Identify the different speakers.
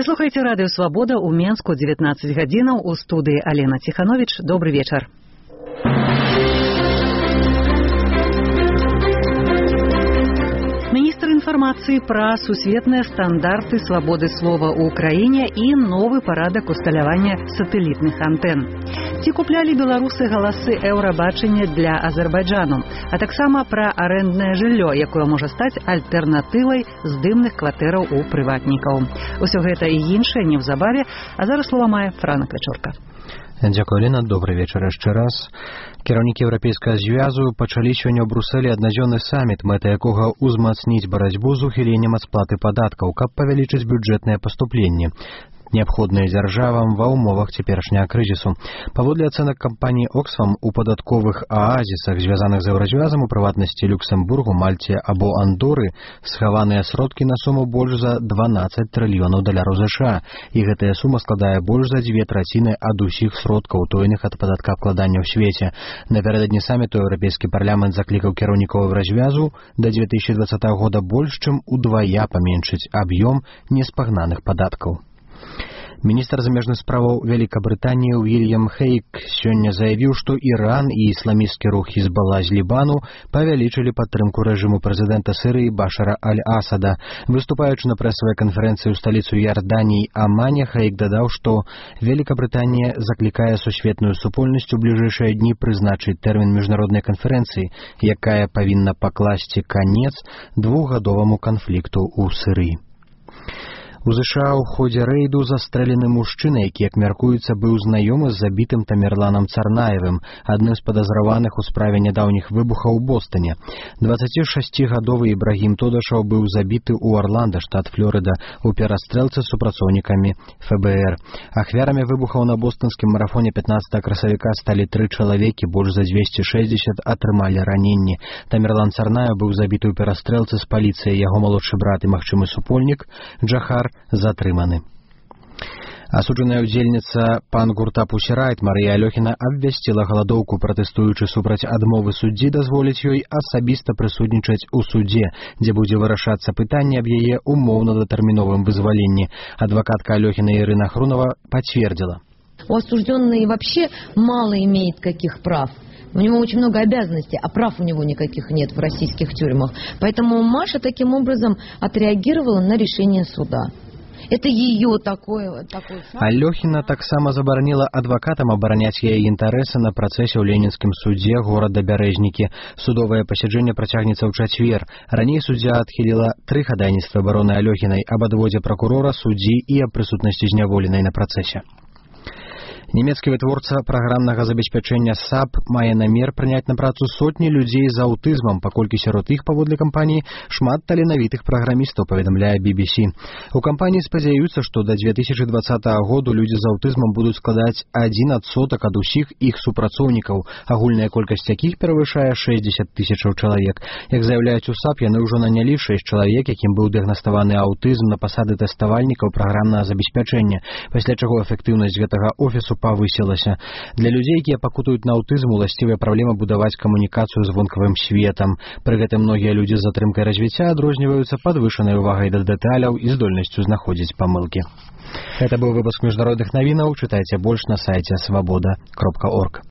Speaker 1: Слухайте радыё «Свабода» ў Менску 19 гадзінаў у студыі Алена Ціхановіч. Добры вечар. Міністр інфармацыі пра сусветныя стандарты свабоды слова ў краіне і новы парадак усталявання сатэлітных антэн. Ці куплялі беларусы галасы еўрабачання для Азербайджану, а таксама пра арэнднае жыллё, якое можа стаць альтэрнатывай здымных кватэраў у прыватнікаў. Усё гэта і іншае неўзабаве, а зараз слова мае Франак Вячорка.
Speaker 2: Дзякуй, Алена. Добрый вечар яшчэ раз. Кіраўнікі Еўрапейскага звязу пачалі сёння ў Брусэлі аднадзённы саміт, мэта якога ўзмацніць барацьбу з ухіленнем ад сплаты падаткаў, каб павялічыць бюджэтныя паступленні, неабходныя дзяржавам ва ўмовах цяперашняга крызісу. Паводле ацэнак кампаніі Оксфам, у падатковых аазісах, звязаных з еўразвязам, у прыватнасці Люксембургу, Мальце або Андоры, схаваныя сродкі на суму больш за 12 трыльёнаў даляраў США, і гэтая сума складае больш за 2/3 ад усіх сродкаў, утоеных ад падаткаабкладання ў свеце. Напярэдадні саміту Еўрапейскі парламент заклікаў кіраўнікоў еўразвязу да 2020 года больш чым удвая паменшыць аб'ём неспагнаных падаткаў. Міністр замежных справаў Вялікабрытаніі Уільям Хейк сёння заявіў, што Іран і ісламісцкі рух Хізбалла з Лібану павялічылі падтрымку рэжыму прэзідэнта Сірыі Башара аль-Асада. Выступаючы на прэсавай канферэнцыі ў сталіцу Іорданіі Амане, Хейк дадаў, што Вялікабрытанія заклікае сусветную супольнасць у бліжэйшыя дні прызначыць тэрмін міжнароднай канферэнцыі, якая павінна пакласці канец двухгадоваму канфлікту ў Сірыі. У США ў ходзе рэйду застрэлены мужчына, які, як мяркуецца, быў знаёмы з забітым Тамерланам Царнаевым, адным з падазраваных у справе нядаўніх выбухаў у Бостоне. 26-гадовы Ібрагім Тодашаў быў забіты ў Орланда, штат Флорыда, у перастрэлцы з супрацоўнікамі ФБР. Ахвярамі выбухаў на бостонскім марафоне 15 красавіка сталі 3 чалавекі, больш за 260 атрымалі раненні. Тамерлан Царнаев быў забіты ў перастрэлцы з паліцыяй, яго малодшы брат і магчымы супольнік Джахар затрыманы. Асуджаная ўдзельніца пан-гурта Pussy Riot Марыя Алёхіна абвясціла галадоўку, пратэстуючы супраць адмовы суддзі дазволіць ёй асабіста прысутнічаць у судзе, дзе будзе вырашацца пытанне аб яе умоўна-датэрміновым вызваленні. Адвакатка Алёхіна Ірына Хрунова подтвердила.
Speaker 3: У осужденной вообще мало имеет каких прав. У него очень много обязанностей, а прав у него никаких нет в российских тюрьмах. Поэтому Маша таким образом отреагировала на решение суда. Это ее такой шаг.
Speaker 2: Алёхіна таксама забараніла адвакатам абараняць яе інтарэсы на працэсе ў ленінскім судзе горада Бярэзнікі. Судовае пасяджэнне працягнецца ў чацвер. Раней суддзя адхіліла 3 хадайніцтвы абароны Алёхінай аб адводзе пракурора, суддзі і аб прысутнасці зняволенай на працэсе. Нямецкі вытворца праграмнага забеспячэння SAP мае намер прыняць на працу сотні людзей з аўтызмам, паколькі сярод іх, паводле кампаніі, шмат таленавітых праграмістаў, паведамляе BBC. У кампаніі спадзяюцца, што да 2020 году людзі з аўтызмам будуць складаць 1% ад усіх іх супрацоўнікаў, агульная колькасць якіх перавышае 60 000 чалавек. Як заяўляюць у SAP, яны ўжо нанялі 6 чалавек, якім быў дыягнаставаны аўтызм, на пасады тэставальнікаў праграмнага забеспячэння, пасля чаго эфектыўнасць гэтага офісу павысілася. Для людзей, якія пакутуюць на аўтызм, уласцівая праблема будаваць камунікацыю з вонкавым светам. Пры гэтым многія людзі з затрымкай развіцця адрозніваюцца падвышанай увагай да дэталяў і здольнасцю знаходзіць памылкі. Гэта быў выпуск міжнародных навінаў. Чытайце больш на сайце свабода.орг.